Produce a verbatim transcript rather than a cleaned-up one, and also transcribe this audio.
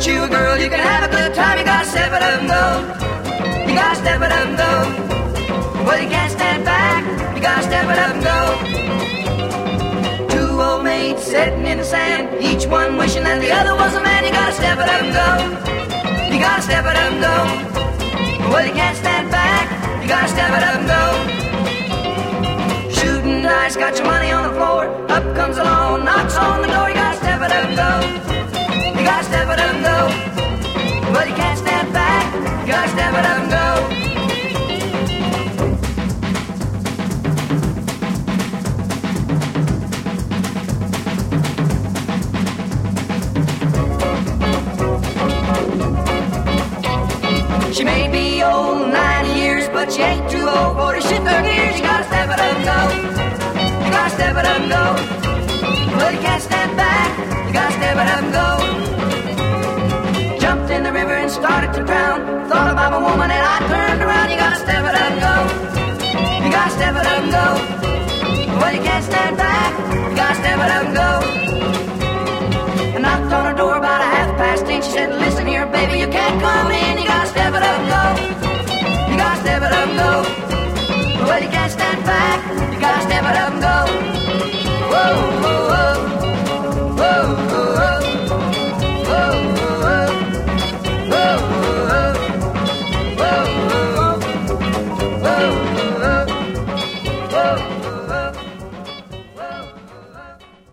you a girl, you can have a good time. You gotta step it up and go. You gotta step it up and go. Well, you can't stand back. You gotta step it up and go. Two old maids sitting in the sand, each one wishing that the other was a man. You gotta step it up and go. You gotta step it up and go. Well, you can't stand back. You gotta step it up and go. Shooting dice, got your money on the floor. Up comes the law, knocks on the door. You gotta step it up and go. You gotta step it up and go. Well, you can't stand back. You gotta step it up and go. She may be old, ninety years, but she ain't too old for to shift her gears. You gotta step it up and go. You gotta step it up and go. Well, you can't stand back. You gotta step it up and go. Jumped in the river and started to drown. Thought about my woman and I turned around. You gotta step it up and go. You gotta step it up and go. Well, you can't stand back. You gotta step it up and go. I knocked on her door about a half past ten. She said, listen here, baby, you can't come